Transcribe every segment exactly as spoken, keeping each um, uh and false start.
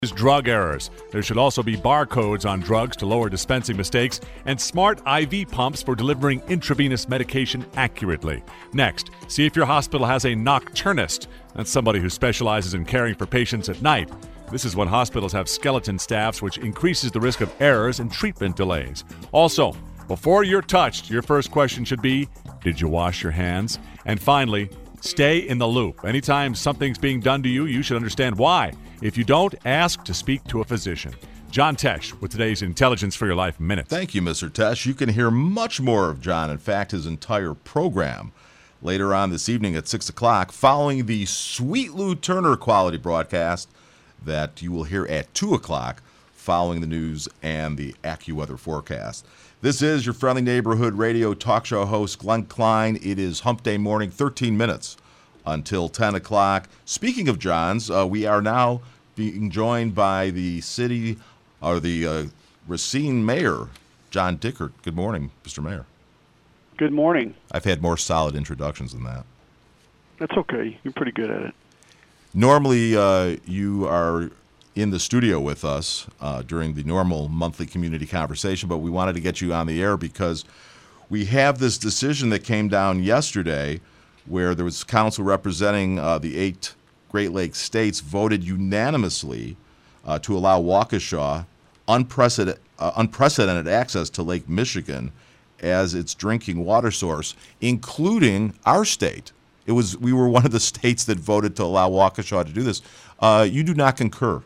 Drug errors. There should also be barcodes on drugs to lower dispensing mistakes and smart I V pumps for delivering intravenous medication accurately. Next, see if your hospital has a nocturnist. That's somebody who specializes in caring for patients at night. This is when hospitals have skeleton staffs, which increases the risk of errors and treatment delays. Also, before you're touched, your first question should be, did you wash your hands? And finally, stay in the loop. Anytime something's being done to you, you should understand why. If you don't, ask to speak to a physician. John Tesh with today's Intelligence for Your Life Minute. Thank you, Mister Tesh. You can hear much more of John, in fact, his entire program, later on this evening at six o'clock, following the Sweet Lou Turner quality broadcast that you will hear at two o'clock, following the news and the AccuWeather forecast. This is your friendly neighborhood radio talk show host, Glenn Klein. It is Hump Day morning, thirteen minutes until ten o'clock. Speaking of Johns, uh, we are now being joined by the city, or the uh, Racine Mayor, John Dickert. Good morning, Mister Mayor. Good morning. I've had more solid introductions than that. That's okay. You're pretty good at it. Normally, uh, you are in the studio with us uh, during the normal monthly community conversation, but we wanted to get you on the air because we have this decision that came down yesterday where there was council representing uh, the eight Great Lakes states voted unanimously uh, to allow Waukesha unprecedented, uh, unprecedented access to Lake Michigan as its drinking water source, including our state. It was we were one of the states that voted to allow Waukesha to do this. Uh, you do not concur.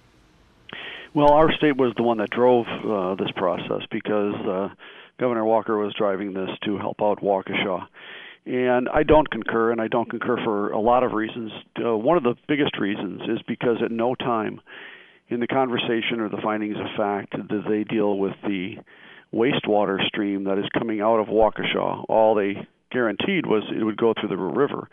Well, our state was the one that drove uh, this process because uh, Governor Walker was driving this to help out Waukesha. And I don't concur, and I don't concur for a lot of reasons. Uh, one of the biggest reasons is because at no time in the conversation or the findings of fact did they deal with the wastewater stream that is coming out of Waukesha. All they guaranteed was it would go through the river.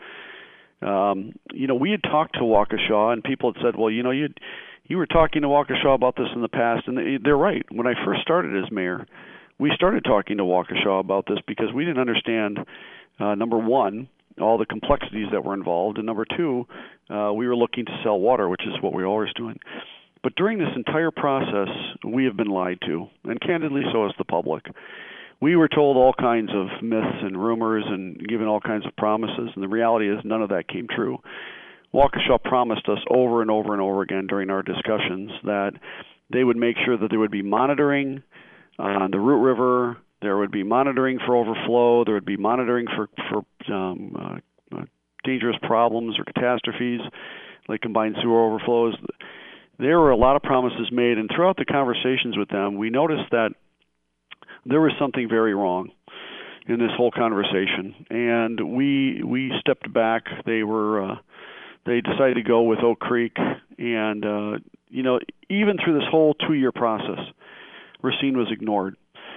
Um, you know, we had talked to Waukesha, and people had said, well, you know, you you were talking to Waukesha about this in the past, and they, they're right. When I first started as mayor, we started talking to Waukesha about this because we didn't understand, uh, number one, all the complexities that were involved, and number two, uh, we were looking to sell water, which is what we're always doing. But during this entire process, we have been lied to, and candidly, so has the public. We were told all kinds of myths and rumors and given all kinds of promises, and the reality is none of that came true. Waukesha promised us over and over and over again during our discussions that they would make sure that there would be monitoring on the Root River, there would be monitoring for overflow, there would be monitoring for, for um, uh, uh, dangerous problems or catastrophes like combined sewer overflows. There were a lot of promises made, and throughout the conversations with them, we noticed that there was something very wrong in this whole conversation, and we we stepped back. They were uh, they decided to go with Oak Creek, and uh, you know, even through this whole two-year process, Racine was ignored.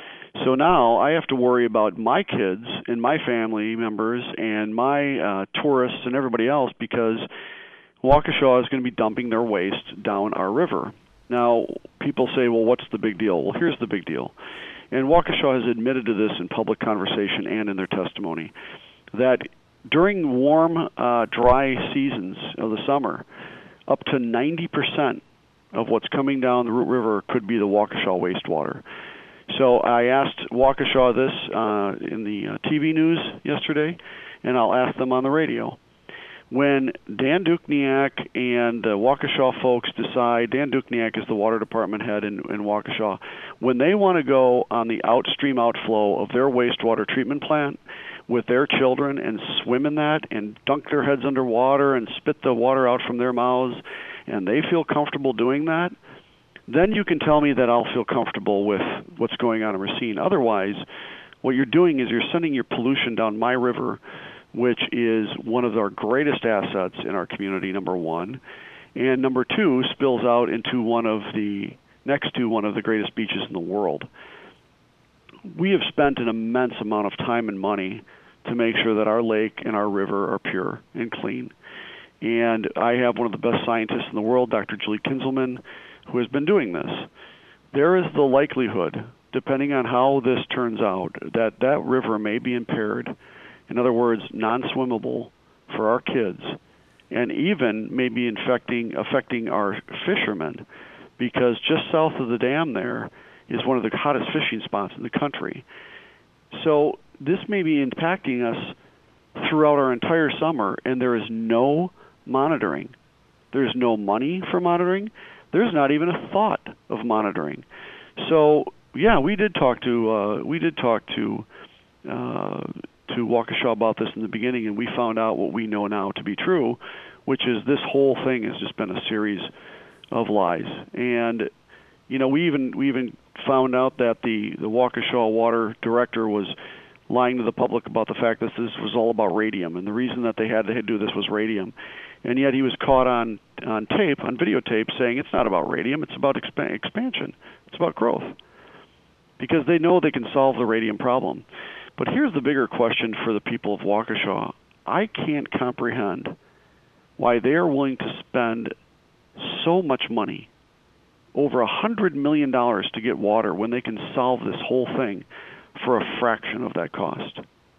So now I have to worry about my kids and my family members and my uh, tourists and everybody else because Waukesha is going to be dumping their waste down our river. Now, people say, well, what's the big deal? Well, here's the big deal. And Waukesha has admitted to this in public conversation and in their testimony, that during warm, uh, dry seasons of the summer, up to ninety percent of what's coming down the Root River could be the Waukesha wastewater. So I asked Waukesha this uh, in the uh, T V news yesterday, and I'll ask them on the radio. When Dan Dukniak and the Waukesha folks decide, Dan Dukniak is the water department head in, in Waukesha, when they want to go on the outstream outflow of their wastewater treatment plant with their children and swim in that and dunk their heads underwater and spit the water out from their mouths, and they feel comfortable doing that, then you can tell me that I'll feel comfortable with what's going on in Racine. Otherwise, what you're doing is you're sending your pollution down my river, which is one of our greatest assets in our community, number one, and number two, spills out into one of the, next to one of the greatest beaches in the world. We have spent an immense amount of time and money to make sure that our lake and our river are pure and clean. And I have one of the best scientists in the world, Doctor Julie Kinzelman, who has been doing this. There is the likelihood, depending on how this turns out, that that river may be impaired, in other words, non-swimmable for our kids and even maybe infecting, affecting our fishermen, because just south of the dam there is one of the hottest fishing spots in the country. So this may be impacting us throughout our entire summer, and there is no monitoring. There's no money for monitoring. There's not even a thought of monitoring. So yeah, we did talk to uh, we did talk to uh, to Waukesha about this in the beginning, and we found out what we know now to be true, which is this whole thing has just been a series of lies. And you know, we even we even found out that the the Waukesha water director was lying to the public about the fact that this was all about radium, and the reason that they had to do this was radium. And yet he was caught on, on tape, on videotape, saying it's not about radium, it's about exp- expansion, it's about growth. Because they know they can solve the radium problem. But here's the bigger question for the people of Waukesha. I can't comprehend why they are willing to spend so much money, over one hundred million dollars to get water, when they can solve this whole thing for a fraction of that cost.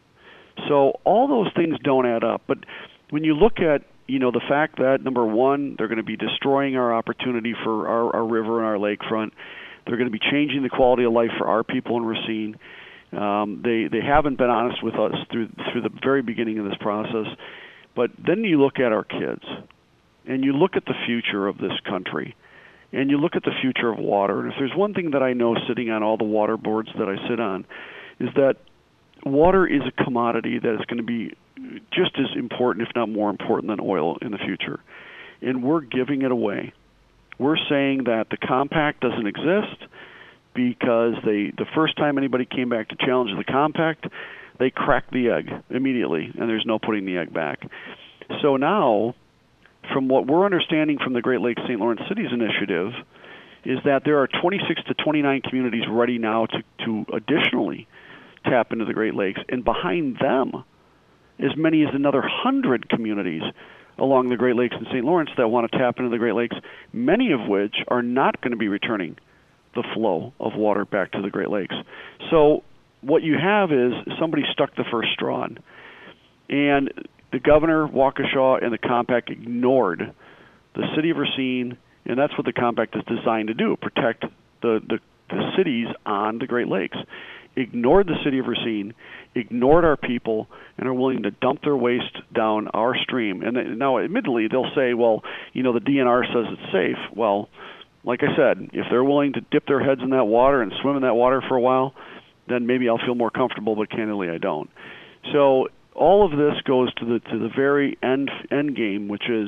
So all those things don't add up. But when you look at, you know, the fact that, number one, they're going to be destroying our opportunity for our, our river and our lakefront. They're going to be changing the quality of life for our people in Racine. Um, they they haven't been honest with us through through the very beginning of this process. But then you look at our kids, and you look at the future of this country, and you look at the future of water. And if there's one thing that I know sitting on all the water boards that I sit on, is that water is a commodity that is going to be just as important, if not more important, than oil in the future. And we're giving it away. We're saying that the compact doesn't exist because they the first time anybody came back to challenge the compact, they cracked the egg immediately, and there's no putting the egg back. So now, from what we're understanding from the Great Lakes Saint Lawrence Cities Initiative, is that there are twenty-six to twenty-nine communities ready now to, to additionally tap into the Great Lakes, and behind them, as many as another one hundred communities along the Great Lakes and Saint Lawrence that want to tap into the Great Lakes, many of which are not going to be returning the flow of water back to the Great Lakes. So what you have is somebody stuck the first straw on. And the governor, Waukesha, and the compact ignored the city of Racine, and that's what the compact is designed to do, protect the, the, the cities on the Great Lakes. Ignored the city of Racine, ignored our people, and are willing to dump their waste down our stream. And they, now, admittedly, they'll say, well, you know, the D N R says it's safe. Well, like I said, if they're willing to dip their heads in that water and swim in that water for a while, then maybe I'll feel more comfortable, but candidly, I don't. So all of this goes to the to the very end end game, which is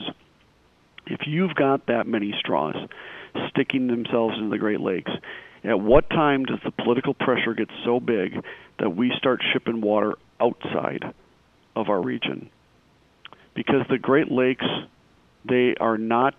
if you've got that many straws sticking themselves into the Great Lakes, at what time does the political pressure get so big that we start shipping water outside of our region? Because the Great Lakes, they are not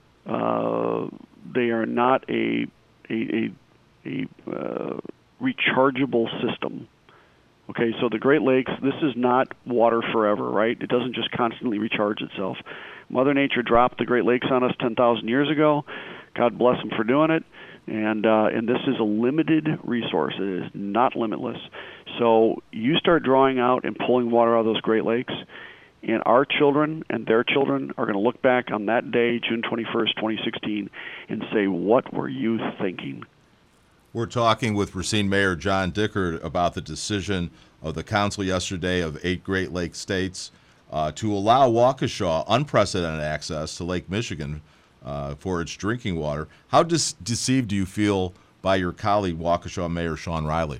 uh, they are not a a a, a uh, rechargeable system. Okay, so the Great Lakes, this is not water forever, right? It doesn't just constantly recharge itself. Mother Nature dropped the Great Lakes on us ten thousand years ago. God bless them for doing it. And uh, and this is a limited resource. It is not limitless. So you start drawing out and pulling water out of those Great Lakes, and our children and their children are going to look back on that day, June twenty-first, twenty sixteen, and say, what were you thinking? We're talking with Racine Mayor John Dickert about the decision of the council yesterday of eight Great Lakes states uh, to allow Waukesha unprecedented access to Lake Michigan uh, for its drinking water. How dis- deceived do you feel by your colleague, Waukesha Mayor Sean Riley?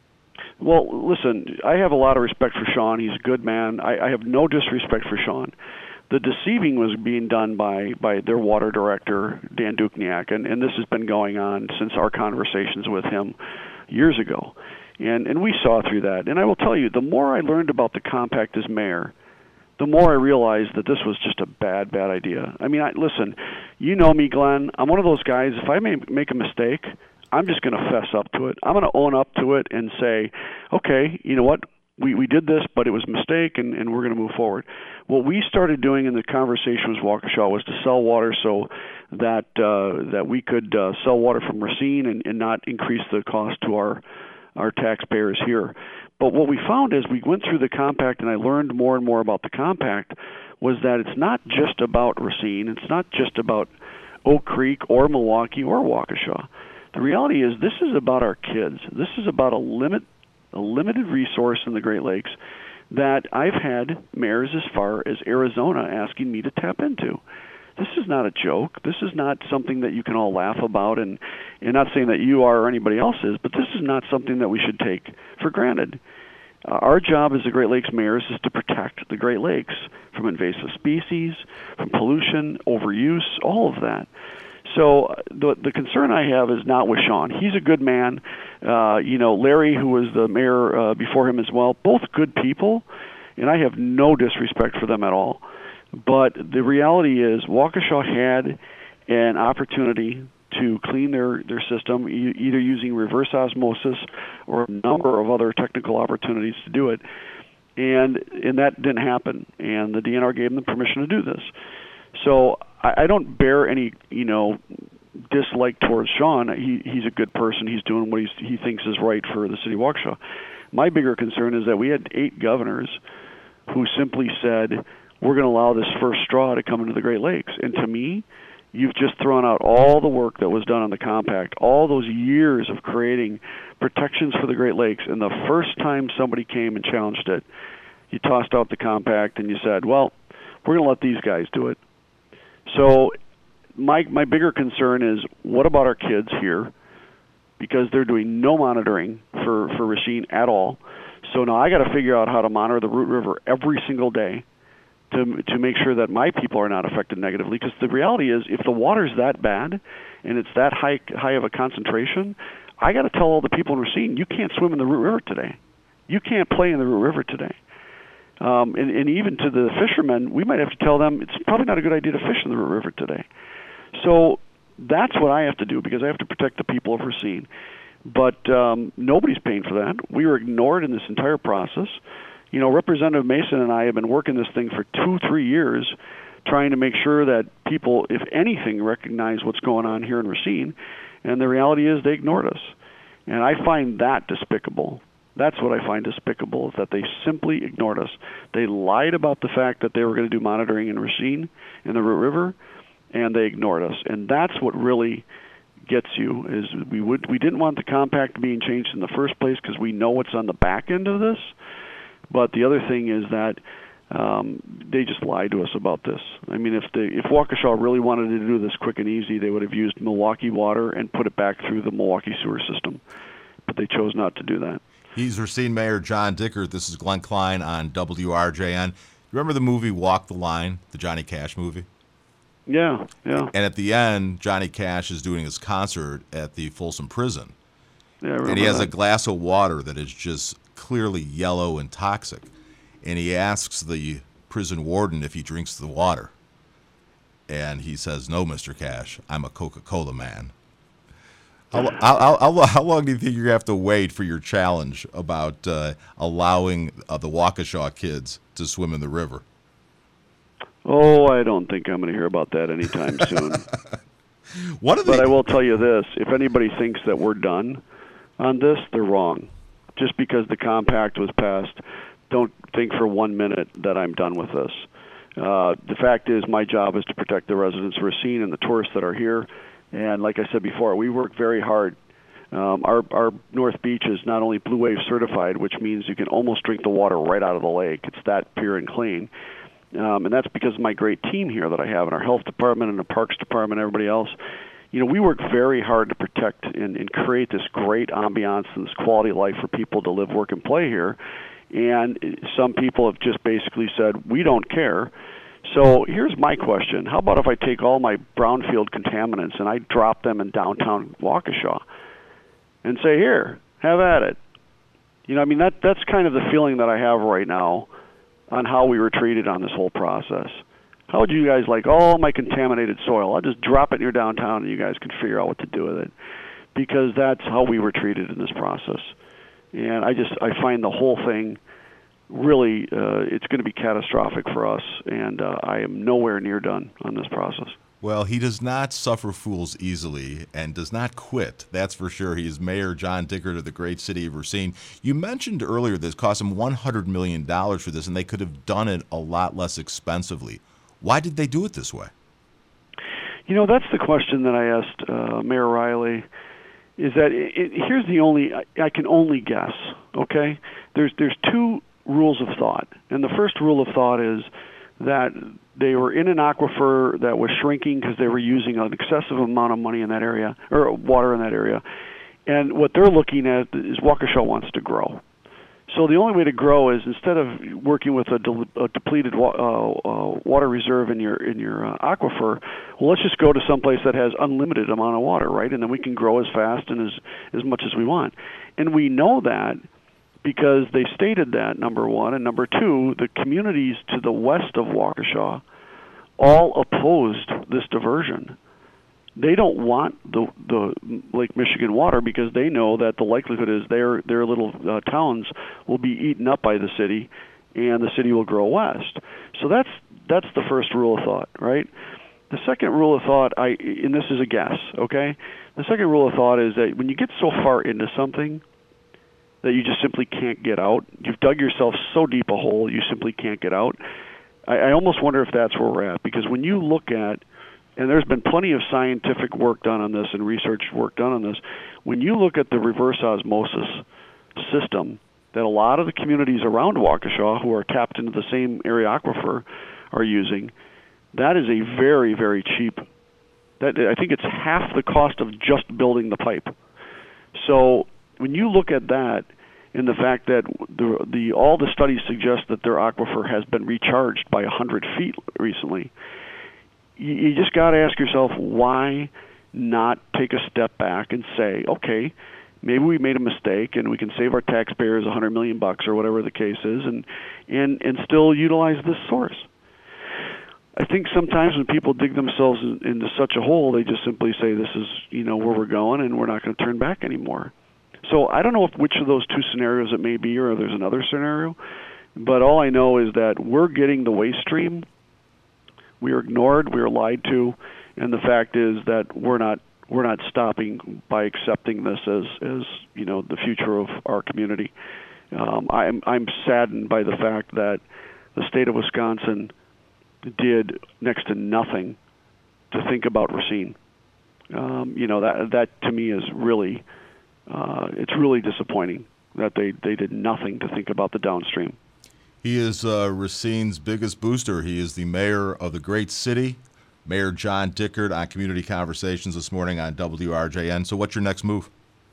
Well, listen, I have a lot of respect for Sean. He's a good man. I, I have no disrespect for Sean. The deceiving was being done by, by their water director, Dan Dukniak, and, and this has been going on since our conversations with him years ago. And, and we saw through that. And I will tell you, the more I learned about the compact as mayor, the more I realized that this was just a bad, bad idea. I mean, I, listen, you know me, Glenn. I'm one of those guys, if I may make a mistake, I'm just going to fess up to it. I'm going to own up to it and say, okay, you know what? We we did this, but it was a mistake, and, and we're going to move forward. What we started doing in the conversation with Waukesha was to sell water so that uh, that we could uh, sell water from Racine and, and not increase the cost to our our taxpayers here. But what we found as we went through the compact and I learned more and more about the compact was that it's not just about Racine, it's not just about Oak Creek or Milwaukee or Waukesha. The reality is this is about our kids. This is about a limit, a limited resource in the Great Lakes that I've had mayors as far as Arizona asking me to tap into. This is not a joke. This is not something that you can all laugh about, and, and not saying that you are or anybody else is, but this is not something that we should take for granted. Uh, our job as the Great Lakes mayors is to protect the Great Lakes from invasive species, from pollution, overuse, all of that. So uh, the the concern I have is not with Sean. He's a good man. Uh, you know, Larry, who was the mayor uh, before him as well, both good people, and I have no disrespect for them at all. But the reality is Waukesha had an opportunity to clean their, their system, e- either using reverse osmosis or a number of other technical opportunities to do it. And and that didn't happen. And the D N R gave them the permission to do this. So I, I don't bear any, you know, dislike towards Sean. He he's a good person. He's doing what he's, he thinks is right for the city of Waukesha. My bigger concern is that we had eight governors who simply said, we're going to allow this first straw to come into the Great Lakes. And to me, you've just thrown out all the work that was done on the compact, all those years of creating protections for the Great Lakes, and the first time somebody came and challenged it, you tossed out the compact and you said, well, we're going to let these guys do it. So my my bigger concern is, what about our kids here? Because they're doing no monitoring for, for Racine at all. So now I got to figure out how to monitor the Root River every single day to to make sure that my people are not affected negatively. Because the reality is, if the water's that bad and it's that high high of a concentration, I got to tell all the people in Racine, you can't swim in the Root River today. You can't play in the Root River today. Um, and, and even to the fishermen, we might have to tell them it's probably not a good idea to fish in the Root River today. So that's what I have to do, because I have to protect the people of Racine. But um, nobody's paying for that. We were ignored in this entire process. You know, Representative Mason and I have been working this thing for two, three years, trying to make sure that people, if anything, recognize what's going on here in Racine. And the reality is they ignored us. And I find that despicable. That's what I find despicable, is that they simply ignored us. They lied about the fact that they were going to do monitoring in Racine, in the Root River, and they ignored us. And that's what really gets you, is we would we didn't want the compact being changed in the first place because we know what's on the back end of this. But the other thing is that um, they just lied to us about this. I mean, if they, if Waukesha really wanted to do this quick and easy, they would have used Milwaukee water and put it back through the Milwaukee sewer system. But they chose not to do that. He's Racine Mayor John Dickert. This is Glenn Klein on W R J N. Remember the movie Walk the Line, the Johnny Cash movie? Yeah, yeah. And at the end, Johnny Cash is doing his concert at the Folsom Prison. Yeah, I remember and he has that. a glass of water that is just clearly yellow and toxic. And he asks the prison warden if he drinks the water. And he says, no, Mister Cash, I'm a Coca-Cola man. How, how, how, how long do you think you're going to have to wait for your challenge about uh, allowing uh, the Waukesha kids to swim in the river? Oh, I don't think I'm going to hear about that anytime soon. What are but they? I will tell you this. If anybody thinks that we're done on this, they're wrong. Just because the compact was passed, don't think for one minute that I'm done with this. Uh, the fact is, my job is to protect the residents of Racine and the tourists that are here. And like I said before, we work very hard. Um, our, our North Beach is not only Blue Wave certified, which means you can almost drink the water right out of the lake. It's that pure and clean. Um, and that's because of my great team here that I have in our health department and the parks department and everybody else. You know, we work very hard to protect and, and create this great ambiance and this quality of life for people to live, work, and play here. And some people have just basically said, we don't care. So here's my question. How about if I take all my brownfield contaminants and I drop them in downtown Waukesha and say, here, have at it? You know, I mean, that that's kind of the feeling that I have right now on how we were treated on this whole process. How would you guys like all my contaminated soil? I'll just drop it in your downtown and you guys can figure out what to do with it. Because that's how we were treated in this process. And I just, I find the whole thing really, uh, it's going to be catastrophic for us, and uh, I am nowhere near done on this process. Well, he does not suffer fools easily and does not quit. That's for sure. He is Mayor John Dickert of the great city of Racine. You mentioned earlier this cost him one hundred million dollars for this, and they could have done it a lot less expensively. Why did they do it this way? You know, that's the question that I asked uh, Mayor Riley. Is that it, it, here's the only I, I can only guess. Okay, there's there's two rules of thought, and the first rule of thought is that they were in an aquifer that was shrinking because they were using an excessive amount of money in that area, or water in that area. And what they're looking at is Waukesha wants to grow. So the only way to grow is, instead of working with a, de- a depleted wa- uh, uh, water reserve in your in your uh, aquifer, well, let's just go to someplace that has unlimited amount of water, right? And then we can grow as fast and as as much as we want. And we know that because they stated that, number one. And number two, the communities to the west of Waukesha all opposed this diversion. They don't want the the Lake Michigan water because they know that the likelihood is their their little uh, towns will be eaten up by the city, and the city will grow west. So that's that's the first rule of thought, right? The second rule of thought, I and this is a guess, okay? The second rule of thought is that when you get so far into something that you just simply can't get out, you've dug yourself so deep a hole you simply can't get out. I, I almost wonder if that's where we're at, because when you look at, and there's been plenty of scientific work done on this and research work done on this, when you look at the reverse osmosis system that a lot of the communities around Waukesha who are tapped into the same area aquifer are using, that is a very, very cheap, that I think it's half the cost of just building the pipe. So when you look at that, and the fact that the the all the studies suggest that their aquifer has been recharged by one hundred feet recently, you, you just got to ask yourself, why not take a step back and say, okay, maybe we made a mistake and we can save our taxpayers one hundred million bucks or whatever the case is, and and and still utilize this source. I think sometimes when people dig themselves in, into such a hole, they just simply say, this is, you know, where we're going, and we're not going to turn back anymore. So I don't know if which of those two scenarios it may be, or there's another scenario, but all I know is that we're getting the waste stream. We are ignored, we are lied to, and the fact is that we're not we're not stopping by accepting this as, as you know, the future of our community. Um, I'm I'm saddened by the fact that the state of Wisconsin did next to nothing to think about Racine. Um, you know, that that to me is really uh, it's really disappointing that they, they did nothing to think about the downstream. He is uh, Racine's biggest booster. He is the mayor of the great city, Mayor John Dickert, on Community Conversations this morning on W R J N. So what's your next move?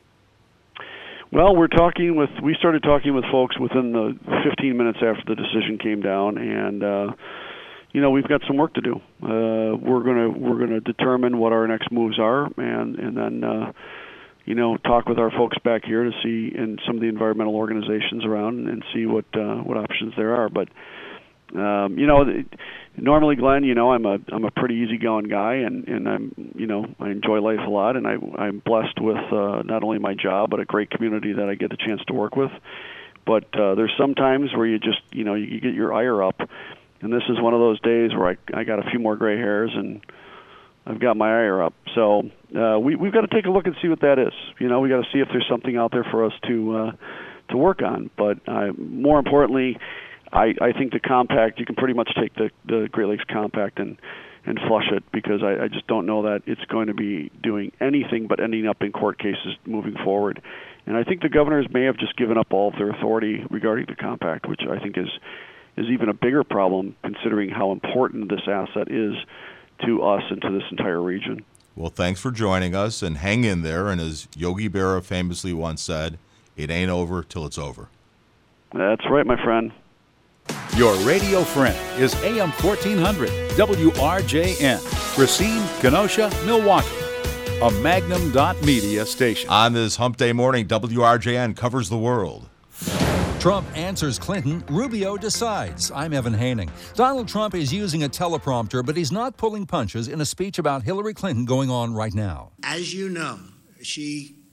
Well, we're talking with, we started talking with folks within the fifteen minutes after the decision came down, and uh, you know, we've got some work to do. Uh, we're gonna we're gonna determine what our next moves are, and and then uh, you know, talk with our folks back here to see, and some of the environmental organizations around, and see what uh, what options there are. But um, you know, normally, Glenn, you know, I'm a I'm a pretty easygoing guy, and, and I'm you know I enjoy life a lot, and I I'm blessed with uh, not only my job but a great community that I get the chance to work with. But uh, there's some times where you just you know you, you get your ire up. And this is one of those days where I, I got a few more gray hairs and I've got my ire up. So uh, we, we've got to take a look and see what that is. You know, we got to see if there's something out there for us to uh, to work on. But uh, more importantly, I, I think the compact, you can pretty much take the, the Great Lakes Compact and, and flush it, because I, I just don't know that it's going to be doing anything but ending up in court cases moving forward. And I think the governors may have just given up all of their authority regarding the compact, which I think is is even a bigger problem, considering how important this asset is to us and to this entire region. Well, thanks for joining us, and hang in there. And as Yogi Berra famously once said, it ain't over till it's over. That's right, my friend. Your radio friend is A M fourteen hundred W R J N, Racine, Kenosha, Milwaukee, a Magnum dot media station. On this Hump Day morning, W R J N covers the world. Trump answers Clinton, Rubio decides. I'm Evan Haining. Donald Trump is using a teleprompter, but he's not pulling punches in a speech about Hillary Clinton going on right now. As you know, she